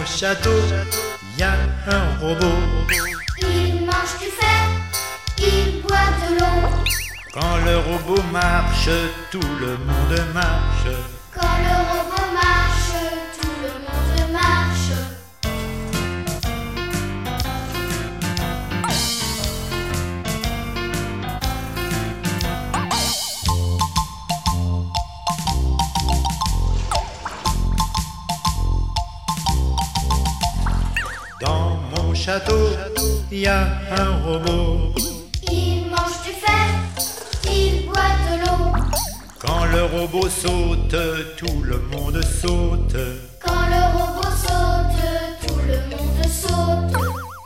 château, il y a un robot. Il mange du fer, il boit de l'eau. Quand le robot marche, tout le monde marche. Quand le robot marche, tout le monde marche. Dans mon château, il y a un robot. Il mange du fer, il boit de l'eau. Quand le robot saute, tout le monde saute. Quand le robot saute, tout le monde saute.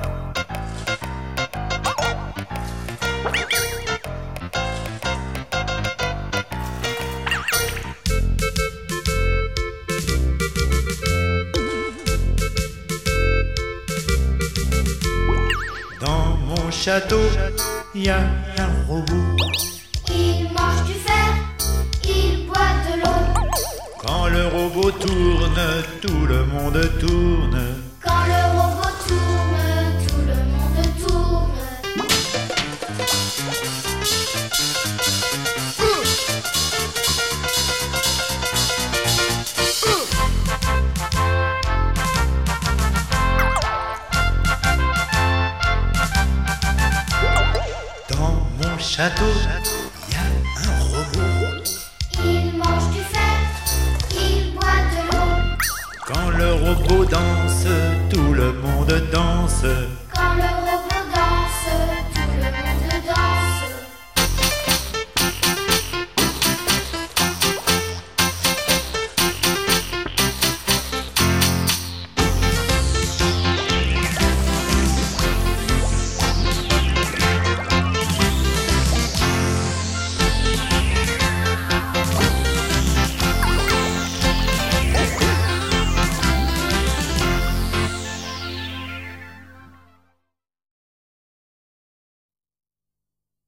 Dans mon château, il y a un robot. Il mange du fer, il boit de l'eau. Quand le robot tourne, tout le monde tourne. Quand le robot tourne, tout le monde tourne. Dans mon château, il y a un robot. Il mange du fer, il boit de l'eau. Quand le robot danse, tout le monde danse. Quand le